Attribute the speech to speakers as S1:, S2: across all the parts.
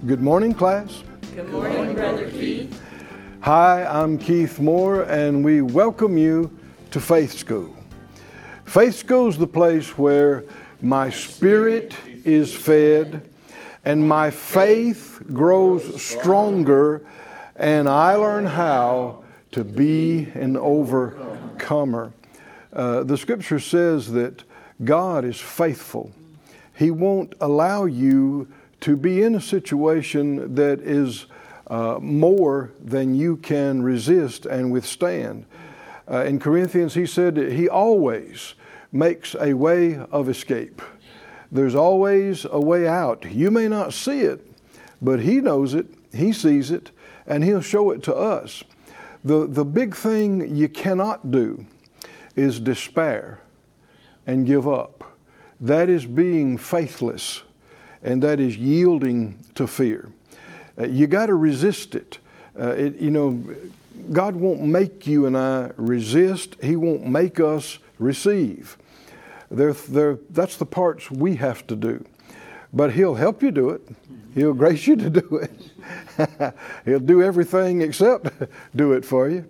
S1: Good morning, class.
S2: Good morning, Brother Keith.
S1: Hi, I'm Keith Moore, and we welcome you to Faith School. Faith School is the place where my spirit is fed and my faith grows stronger, and I learn how to be an overcomer. The scripture says that God is faithful. He won't allow you to be in a situation that is more than you can resist and withstand. In Corinthians, he said that He always makes a way of escape. There's always a way out. You may not see it, but He knows it, He sees it, and He'll show it to us. The big thing you cannot do is despair and give up. That is being faithless, and that is yielding to fear. You got to resist it. God won't make you and I resist. He won't make us receive. That's the parts we have to do. But He'll help you do it. He'll grace you to do it. He'll do everything except do it for you.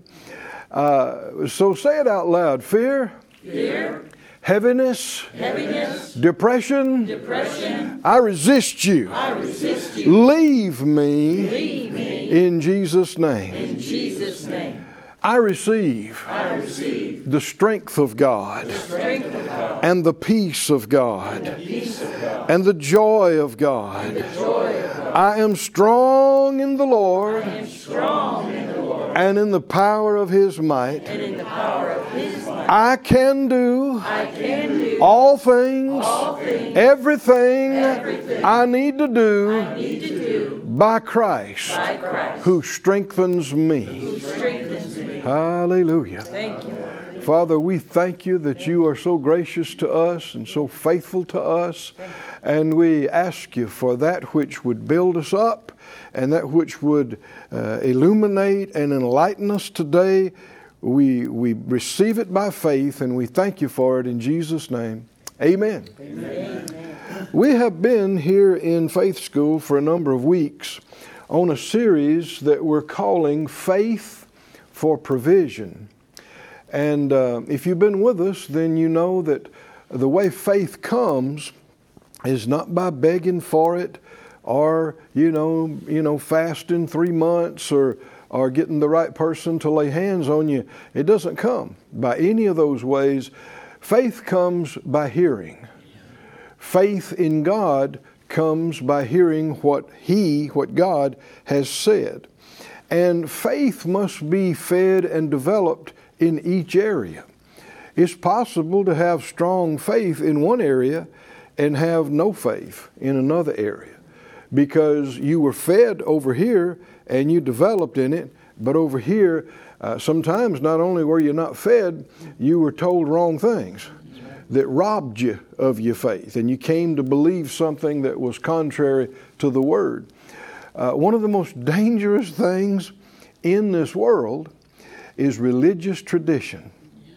S1: So say it out loud. Fear.
S2: Fear.
S1: Heaviness.
S2: Heaviness.
S1: Depression.
S2: Depression.
S1: I resist you.
S2: I resist you.
S1: Leave me.
S2: Leave me.
S1: In Jesus' name.
S2: In Jesus' name.
S1: I receive.
S2: I receive.
S1: The strength of God.
S2: The strength of God.
S1: And the peace of God.
S2: And the peace of God.
S1: And the joy of God.
S2: And the joy of God.
S1: I am strong in the Lord.
S2: I am strong in the Lord.
S1: And in the power of His might.
S2: And in the power of His might.
S1: I can do.
S2: I can do.
S1: All things.
S2: All things.
S1: Everything. I need to do.
S2: I need to do.
S1: By Christ.
S2: By Christ.
S1: Who strengthens me.
S2: Who strengthens me.
S1: Hallelujah.
S2: Thank you, Lord.
S1: Father, we thank you that you are so gracious to us and so faithful to us. And we ask you for that which would build us up and that which would illuminate and enlighten us today. We receive it by faith, and we thank you for it in Jesus' name. Amen.
S2: Amen.
S1: We have been here in Faith School for a number of weeks on a series that we're calling Faith for Provision. And if you've been with us, then you know that the way faith comes is not by begging for it or, fasting 3 months or getting the right person to lay hands on you. It doesn't come by any of those ways. Faith comes by hearing. Faith in God comes by hearing what God has said. And faith must be fed and developed in each area. It's possible to have strong faith in one area and have no faith in another area because you were fed over here and you developed in it, but over here, sometimes not only were you not fed, you were told wrong things that robbed you of your faith, and you came to believe something that was contrary to the Word. One of the most dangerous things in this world is religious tradition,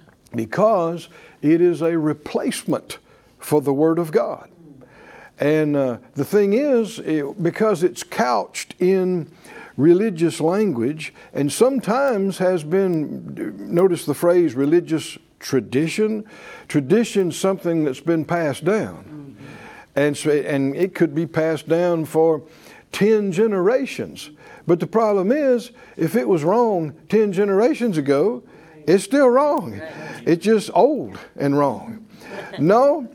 S1: because it is a replacement for the Word of God. And the thing is, because it's couched in religious language, and sometimes has been, notice the phrase religious tradition. Tradition is something that's been passed down. And it could be passed down for 10 generations. But the problem is, if it was wrong 10 generations ago, it's still wrong. It's just old and wrong. No,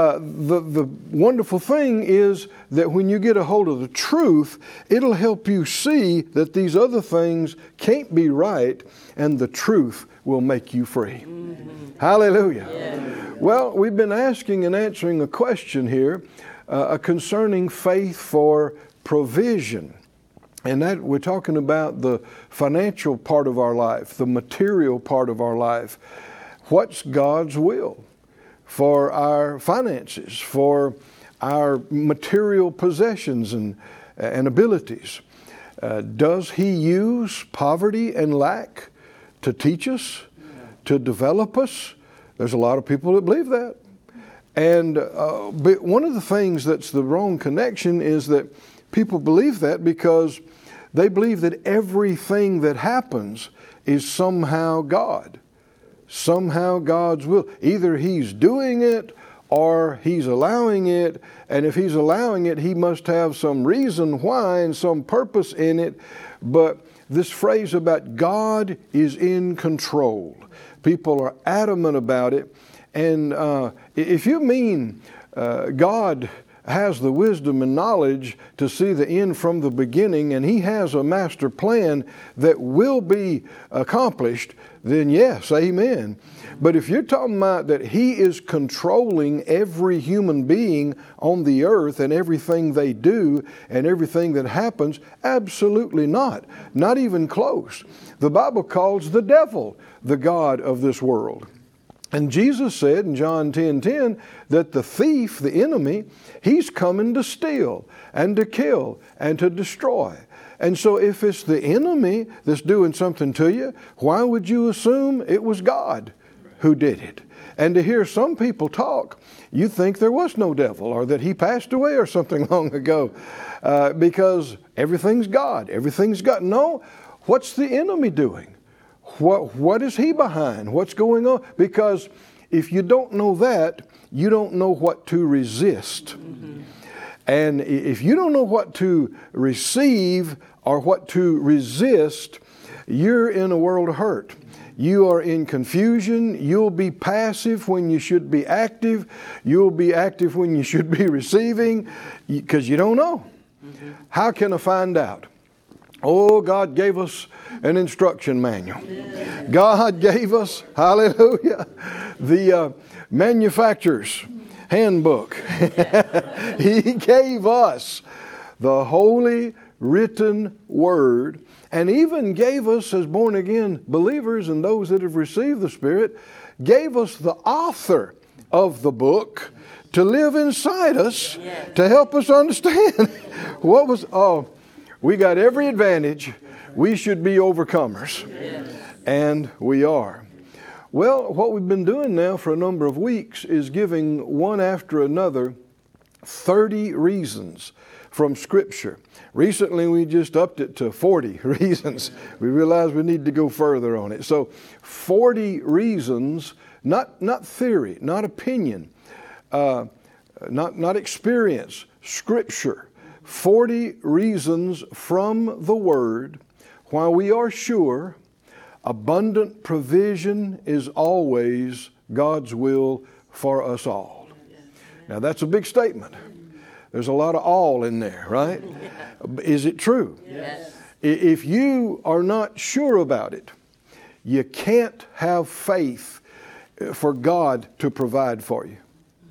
S1: the wonderful thing is that when you get a hold of the truth, it'll help you see that these other things can't be right, and the truth will make you free. Mm-hmm. Hallelujah. Yeah. Well, we've been asking and answering a question here concerning faith for provision. And that we're talking about the financial part of our life, the material part of our life. What's God's will for our finances, for our material possessions and abilities? Does He use poverty and lack to teach us, to develop us? There's a lot of people that believe that. And but one of the things that's the wrong connection is that People believe that because they believe that everything that happens is somehow God. Somehow God's will. Either He's doing it or He's allowing it. And if He's allowing it, He must have some reason why and some purpose in it. But this phrase about God is in control, people are adamant about it. And if you mean God has the wisdom and knowledge to see the end from the beginning, and He has a master plan that will be accomplished, then yes, amen. But if you're talking about that He is controlling every human being on the earth and everything they do and everything that happens, absolutely not. Not even close. The Bible calls the devil the god of this world. And Jesus said in John 10:10 that the thief, the enemy, he's coming to steal and to kill and to destroy. And so if it's the enemy that's doing something to you, why would you assume it was God who did it? And to hear some people talk, you think there was no devil or that he passed away or something long ago because everything's God. Everything's God. No, what's the enemy doing? What is he behind? What's going on? Because if you don't know that, you don't know what to resist. Mm-hmm. And if you don't know what to receive or what to resist, you're in a world of hurt. You are in confusion. You'll be passive when you should be active. You'll be active when you should be receiving because you don't know. Mm-hmm. How can I find out? Oh, God gave us an instruction manual. God gave us, hallelujah, the manufacturer's handbook. He gave us the holy written word and even gave us as born again believers and those that have received the Spirit, gave us the author of the book to live inside us to help us understand we got every advantage. We should be overcomers. Yes. And we are. Well, what we've been doing now for a number of weeks is giving one after another 30 reasons from Scripture. Recently, we just upped it to 40 reasons. We realized we need to go further on it. So 40 reasons, not theory, not opinion, not experience, Scripture. 40 reasons from the Word why we are sure abundant provision is always God's will for us all. Now that's a big statement. There's a lot of all in there, right? Is it true?
S2: Yes.
S1: If you are not sure about it, you can't have faith for God to provide for you.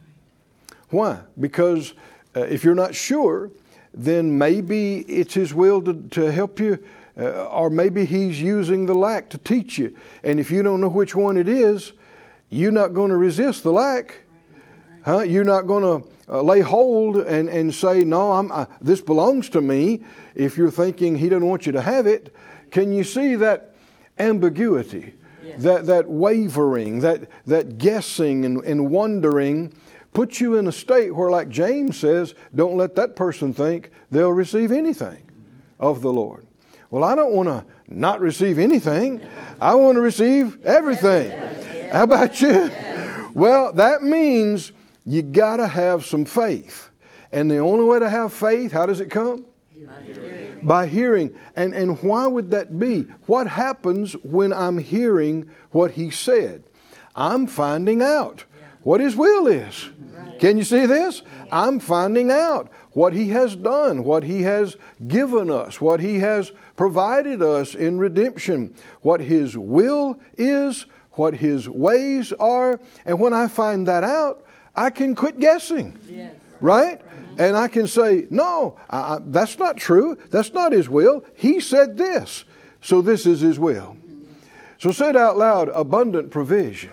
S1: Why? Because if you're not sure, then maybe it's His will to help you, or maybe He's using the lack to teach you. And if you don't know which one it is, you're not going to resist the lack. Huh? You're not going to lay hold and say, no, this belongs to me, if you're thinking He doesn't want you to have it. Can you see that ambiguity, yes. that wavering, that guessing and wondering, puts you in a state where, like James says, don't let that person think they'll receive anything of the Lord. Well, I don't want to not receive anything. I want to receive everything. How about you? Well, that means you got to have some faith. And the only way to have faith, how does it come? By hearing. And why would that be? What happens when I'm hearing what He said? I'm finding out what His will is. Can you see this? I'm finding out what He has done, what He has given us, what He has provided us in redemption, what His will is, what His ways are. And when I find that out, I can quit guessing. Yes. Right? And I can say, no, that's not true. That's not His will. He said this. So this is His will. So say it out loud, abundant provision,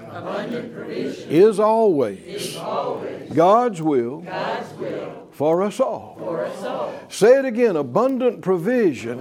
S1: is always God's will, for us all. Say it again, abundant provision,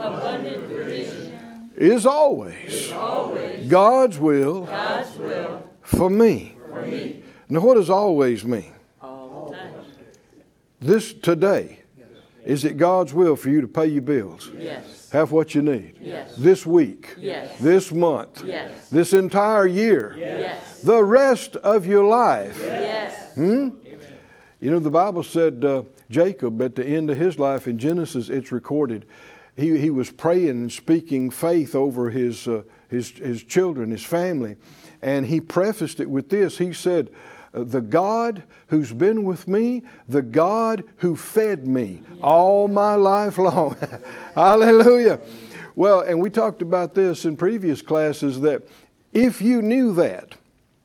S1: is always God's will, for me. Now what does always mean? This today. Is it God's will for you to pay your bills?
S2: Yes.
S1: Have what you need?
S2: Yes.
S1: This week?
S2: Yes.
S1: This month?
S2: Yes.
S1: This entire year?
S2: Yes.
S1: The rest of your life?
S2: Yes.
S1: You know, the Bible said Jacob, at the end of his life in Genesis, it's recorded, he was praying and speaking faith over his children, his family. And he prefaced it with this. He said, the God who's been with me, the God who fed me all my life long. Hallelujah. Well, and we talked about this in previous classes, that if you knew that,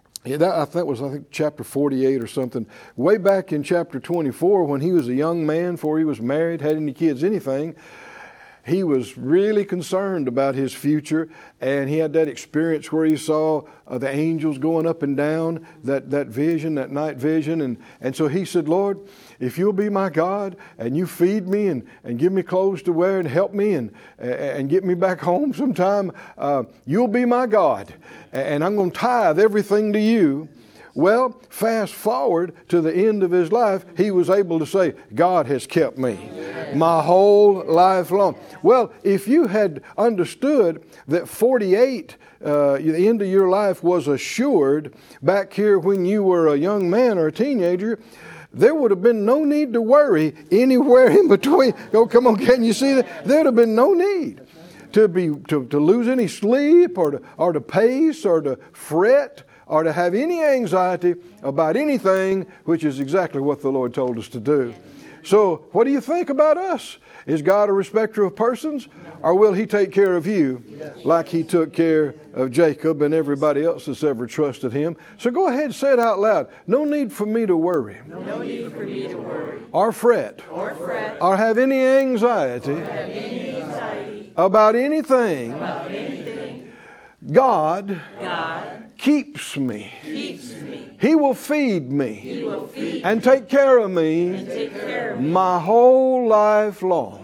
S1: I think chapter 48 or something, way back in chapter 24, when he was a young man, before he was married, had any kids, anything, he was really concerned about his future, and he had that experience where he saw the angels going up and down, that vision, that night vision. And so he said, Lord, if you'll be my God and you feed me and give me clothes to wear and help me and get me back home sometime, you'll be my God. And I'm going to tithe everything to you. Well, fast forward to the end of his life, he was able to say, God has kept me my whole life long. Well, if you had understood that 48, the end of your life was assured back here when you were a young man or a teenager, there would have been no need to worry anywhere in between. Oh, come on, can you see that? There would have been no need to lose any sleep or to pace or to fret or to have any anxiety about anything, which is exactly what the Lord told us to do. So what do you think about us? Is God a respecter of persons? Or will He take care of you like He took care of Jacob and everybody else that's ever trusted Him? So go ahead and say it out loud. No need for me to worry.
S2: No need for me to worry.
S1: Or fret. Or have any anxiety. About anything. God keeps me. He will feed me. And take care of me. My whole life long.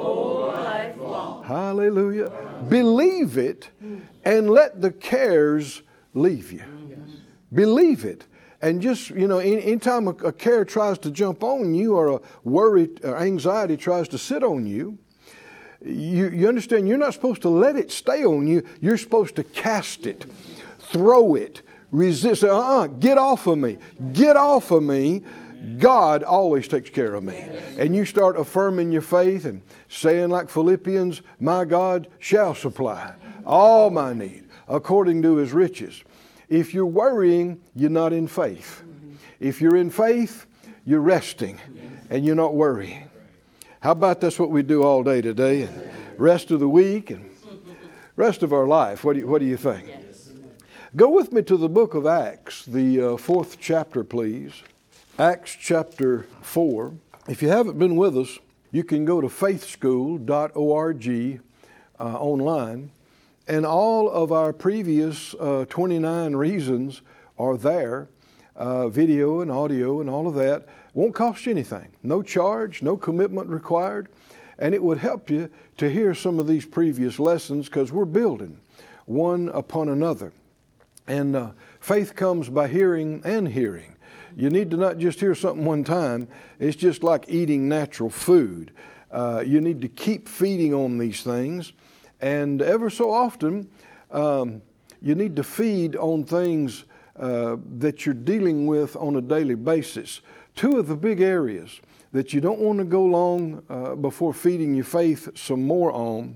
S1: Hallelujah. Believe it and let the cares leave you. Believe it. And just, anytime a care tries to jump on you, or a worry or anxiety tries to sit on you, you understand you're not supposed to let it stay on you. You're supposed to cast it, throw it, resist. Get off of me. Get off of me. God always takes care of me. And you start affirming your faith and saying like Philippians, my God shall supply all my need according to His riches. If you're worrying, you're not in faith. If you're in faith, you're resting and you're not worrying. How about that's what we do all day today and rest of the week and rest of our life? What do you think? Go with me to the book of Acts, the 4th chapter, please. Acts chapter 4. If you haven't been with us, you can go to faithschool.org online, and all of our previous 29 reasons are there, video and audio and all of that. Won't cost you anything. No charge, no commitment required, and it would help you to hear some of these previous lessons because we're building one upon another. And faith comes by hearing and hearing. You need to not just hear something one time. It's just like eating natural food. You need to keep feeding on these things. And ever so often, you need to feed on things that you're dealing with on a daily basis. Two of the big areas that you don't want to go long before feeding your faith some more on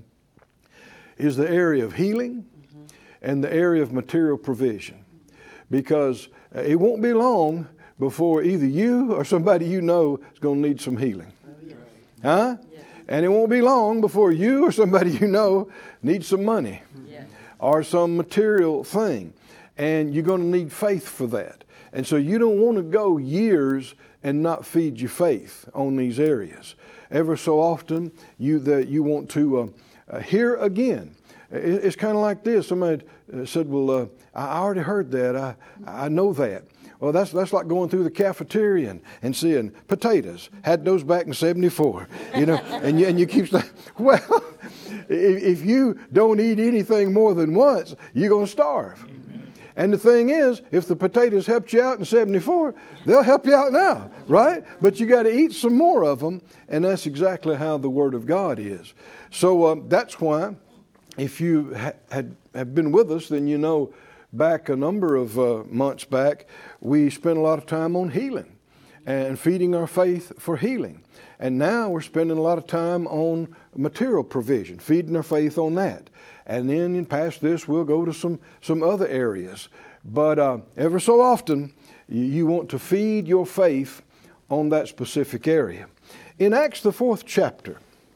S1: is the area of healing and the area of material provision. Because it won't be long before either you or somebody you know is going to need some healing. Huh? And it won't be long before you or somebody you know needs some money or some material thing. And you're going to need faith for that. And so you don't want to go years and not feed your faith on these areas. Ever so often, you want to hear again. It's kind of like this. Somebody said, well, I already heard that. I know that. Well, that's like going through the cafeteria and seeing potatoes. Had those back in 74, and you keep saying, well, if you don't eat anything more than once, you're going to starve. And the thing is, if the potatoes helped you out in 74, they'll help you out now, right? But you got to eat some more of them, and that's exactly how the Word of God is. So that's why, if you have been with us, then you know back a number of months back, we spent a lot of time on healing and feeding our faith for healing. And now we're spending a lot of time on material provision, feeding our faith on that. And then past this, we'll go to some other areas. But ever so often, you want to feed your faith on that specific area. In Acts, the 4th chapter,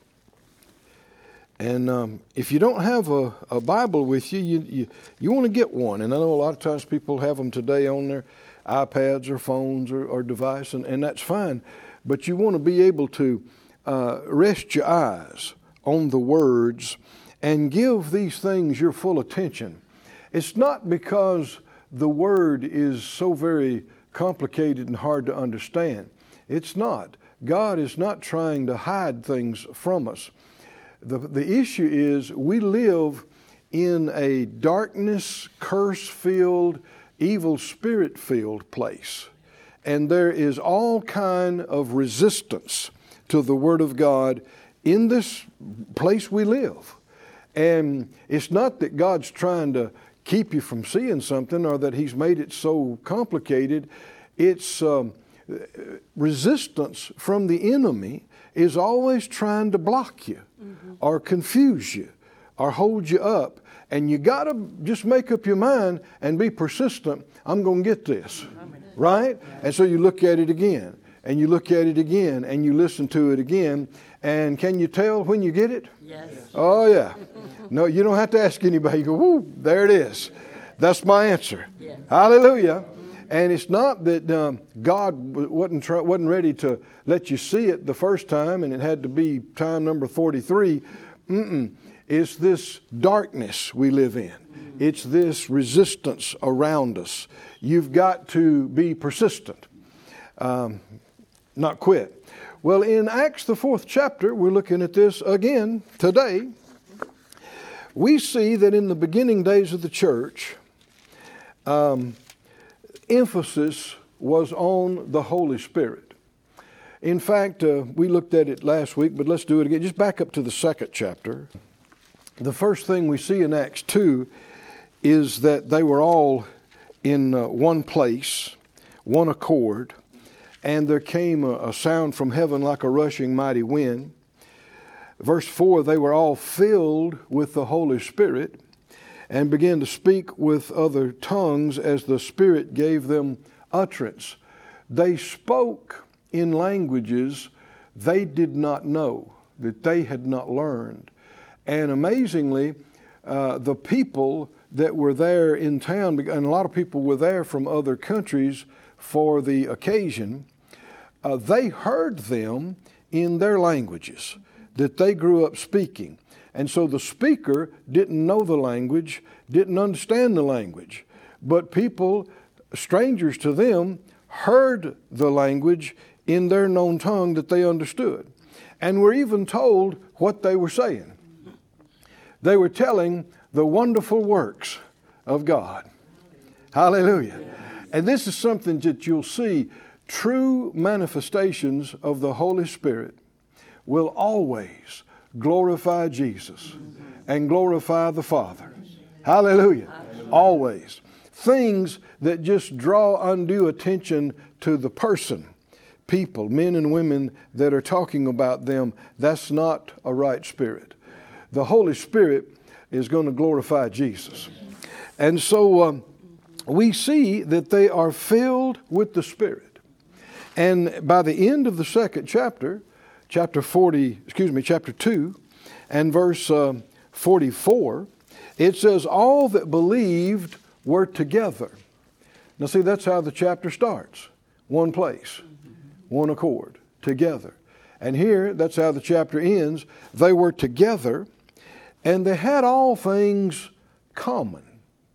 S1: and if you don't have a Bible with you, you want to get one. And I know a lot of times people have them today on their iPads or phones or device, and that's fine. But you want to be able to rest your eyes on the words and give these things your full attention. It's not because the Word is so very complicated and hard to understand. It's not. God is not trying to hide things from us. The issue is we live in a darkness, curse-filled, evil spirit-filled place. And there is all kind of resistance to the Word of God in this place we live. And it's not that God's trying to keep you from seeing something or that He's made it so complicated. It's resistance from the enemy is always trying to block you or confuse you or hold you up. And you got to just make up your mind and be persistent. I'm going to get this. Right? And so you look at it again, and you look at it again, and you listen to it again. And can you tell when you get it?
S2: Yes.
S1: Oh, yeah. No, you don't have to ask anybody. You go, whoo, there it is. That's my answer.
S2: Yes.
S1: Hallelujah. And it's not that God wasn't ready to let you see it the first time, and it had to be time number 43. It's this darkness we live in. It's this resistance around us. You've got to be persistent, not quit. Well, in Acts, the 4th chapter, we're looking at this again today. We see that in the beginning days of the church, emphasis was on the Holy Spirit. In fact, we looked at it last week, but let's do it again. Just back up to the 2nd chapter. The first thing we see in Acts 2 is that they were all in one place, one accord, and there came a sound from heaven like a rushing mighty wind. Verse 4, they were all filled with the Holy Spirit and began to speak with other tongues as the Spirit gave them utterance. They spoke in languages they did not know, that they had not learned. And amazingly, the people that were there in town, and a lot of people were there from other countries for the occasion, they heard them in their languages that they grew up speaking. And so the speaker didn't know the language, didn't understand the language, but people, strangers to them, heard the language in their known tongue that they understood, and were even told what they were saying. They were telling the wonderful works of God. Hallelujah. And this is something that you'll see. True manifestations of the Holy Spirit will always glorify Jesus and glorify the Father. Hallelujah. Always. Things that just draw undue attention to the person, people, men and women that are talking about them, that's not a right spirit. The Holy Spirit is going to glorify Jesus. And so we see that they are filled with the Spirit. And by the end of the 2nd chapter, chapter 2 and verse 44, it says, all that believed were together. Now see, that's how the chapter starts. One place, one accord, together. And here, that's how the chapter ends. They were together, and they had all things common.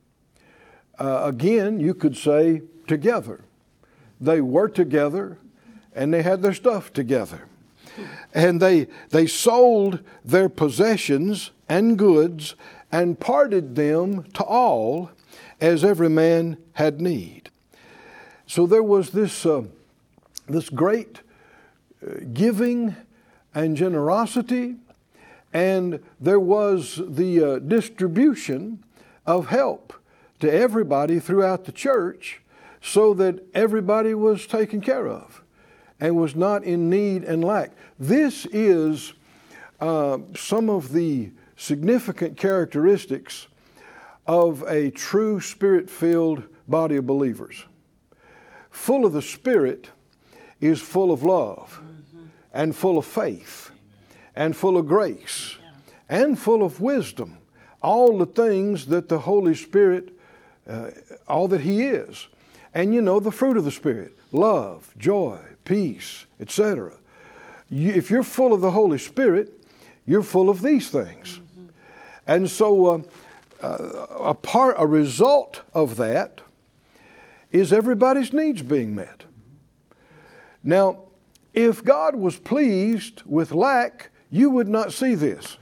S1: Again, you could say together. They were together, and they had their stuff together. And they sold their possessions and goods and parted them to all as every man had need. So there was this great giving and generosity, and there was the distribution of help to everybody throughout the church, so that everybody was taken care of and was not in need and lack. This is some of the significant characteristics of a true Spirit-filled body of believers. Full of the Spirit is full of love, and full of faith, and full of grace, and full of wisdom. All the things that the Holy Spirit, all that He is. And you know the fruit of the Spirit: love, joy, peace, etc. If you're full of the Holy Spirit, you're full of these things. And so a result of that is everybody's needs being met. Now, if God was pleased with lack, you would not see this.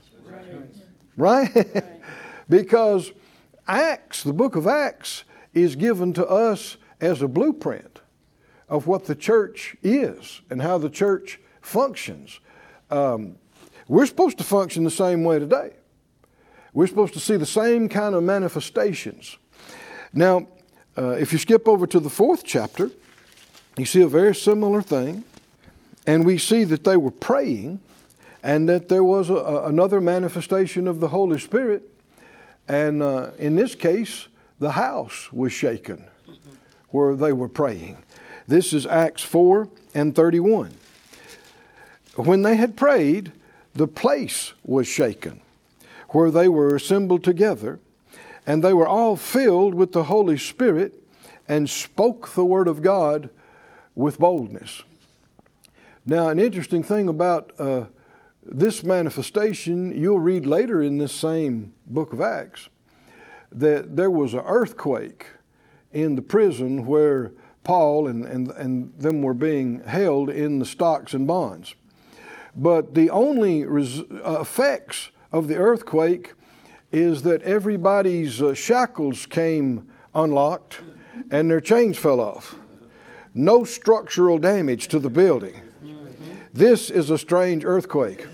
S1: Right? Because Acts, the book of Acts, is given to us as a blueprint of what the church is and how the church functions. We're supposed to function the same way today. We're supposed to see the same kind of manifestations. Now, if you skip over to the 4th chapter, you see a very similar thing. And we see that they were praying, and that there was another manifestation of the Holy Spirit. And in this case, the house was shaken where they were praying. This is Acts 4:31. When they had prayed, the place was shaken where they were assembled together, and they were all filled with the Holy Spirit and spoke the word of God with boldness. Now, an interesting thing about this manifestation, you'll read later in this same book of Acts, that there was an earthquake in the prison where Paul and them were being held in the stocks and bonds. But the only effects of the earthquake is that everybody's shackles came unlocked and their chains fell off. No structural damage to the building. This is a strange earthquake.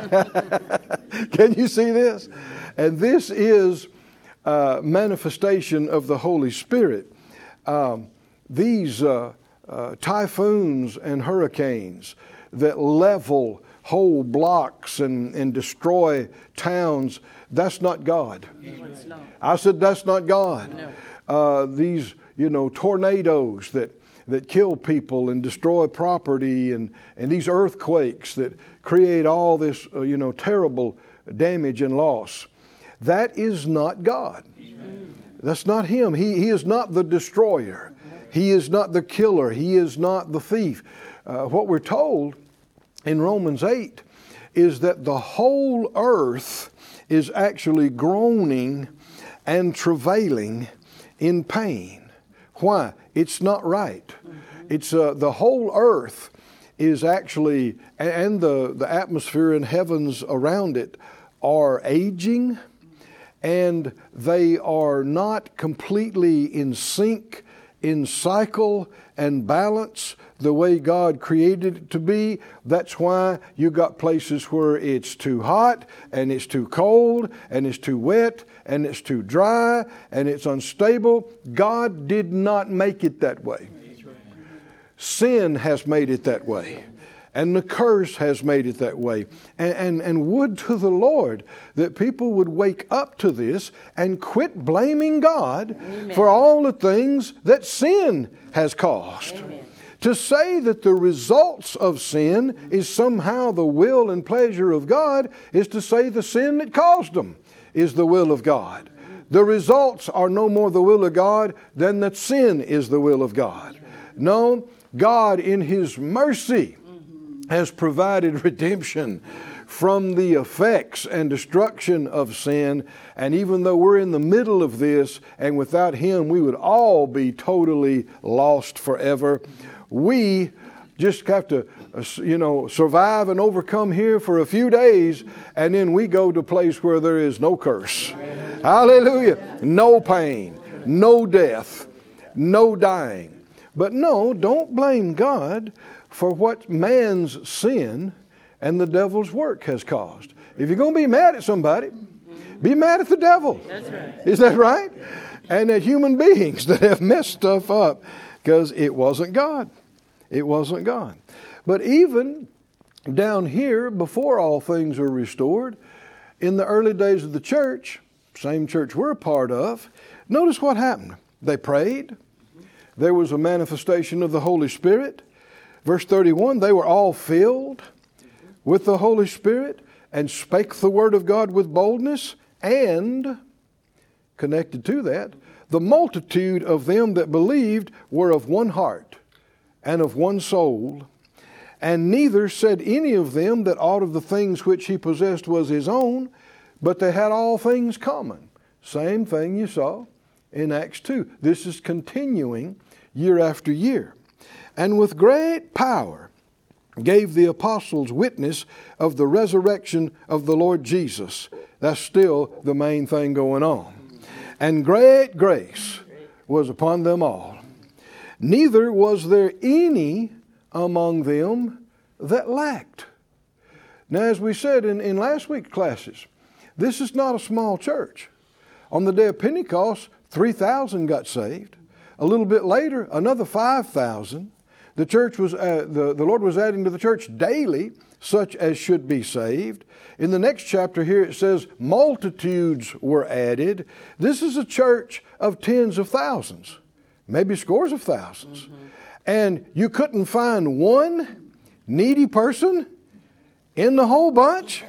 S1: Can you see this? And this is manifestation of the Holy Spirit. These typhoons and hurricanes that level whole blocks and destroy towns, that's not God. I said that's not God. No. These, tornadoes that kill people and destroy property, and these earthquakes that create all this, terrible damage and loss. That is not God. That's not Him. He is not the destroyer. He is not the killer. He is not the thief. What we're told in Romans 8 is that the whole earth is actually groaning and travailing in pain. Why? It's not right. It's the whole earth is actually, and the atmosphere and heavens around it are aging, and they are not completely in sync, in cycle and balance the way God created it to be. That's why you got places where it's too hot and it's too cold and it's too wet and it's too dry and it's unstable. God did not make it that way. Sin has made it that way. And the curse has made it that way. And would to the Lord that people would wake up to this and quit blaming God Amen. For all the things that sin has caused. Amen. To say that the results of sin is somehow the will and pleasure of God is to say the sin that caused them is the will of God. The results are no more the will of God than that sin is the will of God. No, God in His mercy has provided redemption from the effects and destruction of sin. And even though we're in the middle of this, and without Him we would all be totally lost forever, we just have to, survive and overcome here for a few days, and then we go to a place where there is no curse. Hallelujah. No pain, no death, no dying. But no, don't blame God for what man's sin and the devil's work has caused. If you're going to be mad at somebody, be mad at the devil.
S2: That's right.
S1: Is that right? And at human beings that have messed stuff up, because it wasn't God. It wasn't God. But even down here, before all things were restored, in the early days of the church, same church we're a part of, notice what happened. They prayed. There was a manifestation of the Holy Spirit. Verse 31, they were all filled with the Holy Spirit and spake the word of God with boldness, and connected to that, the multitude of them that believed were of one heart and of one soul. And neither said any of them that aught of the things which he possessed was his own, but they had all things common. Same thing you saw in Acts 2. This is continuing year after year. And with great power gave the apostles witness of the resurrection of the Lord Jesus. That's still the main thing going on. And great grace was upon them all. Neither was there any among them that lacked. Now, as we said in last week's classes, this is not a small church. On the day of Pentecost, 3,000 got saved. A little bit later, another 5,000. The church was the Lord was adding to the church daily such as should be saved. In the next chapter here it says multitudes were added. This is a church of tens of thousands, maybe scores of thousands. Mm-hmm. And you couldn't find one needy person in the whole bunch?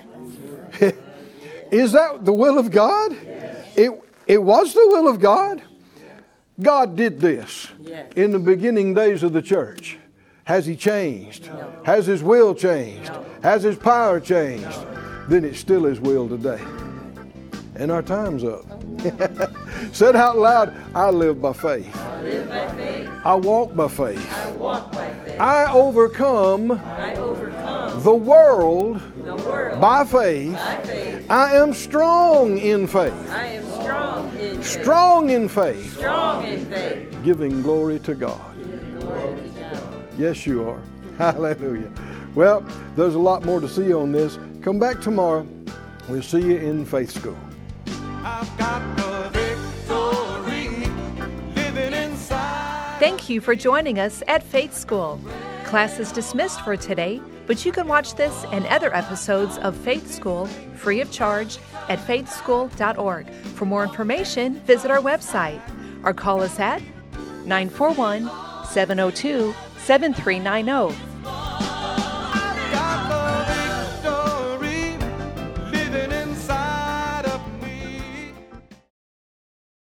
S1: Is that the will of God? Yes. It was the will of God. God did this in the beginning days of the church. Has He changed? No. Has His will changed? No. Has His power changed? No. Then it's still His will today. And our time's up. Said out loud, I live by faith.
S2: I live by faith.
S1: I walk by faith.
S2: I walk by faith.
S1: I overcome the world by faith. I am strong in faith.
S2: I am strong in faith.
S1: Strong in faith.
S2: Strong in faith.
S1: Giving glory to God. Yes, you are. Hallelujah. Well, there's a lot more to see on this. Come back tomorrow. We'll see you in Faith School. I've got the victory living inside.
S3: Thank you for joining us at Faith School. Class is dismissed for today, but you can watch this and other episodes of Faith School free of charge at faithschool.org. For more information, visit our website or call us at 941-702-7390.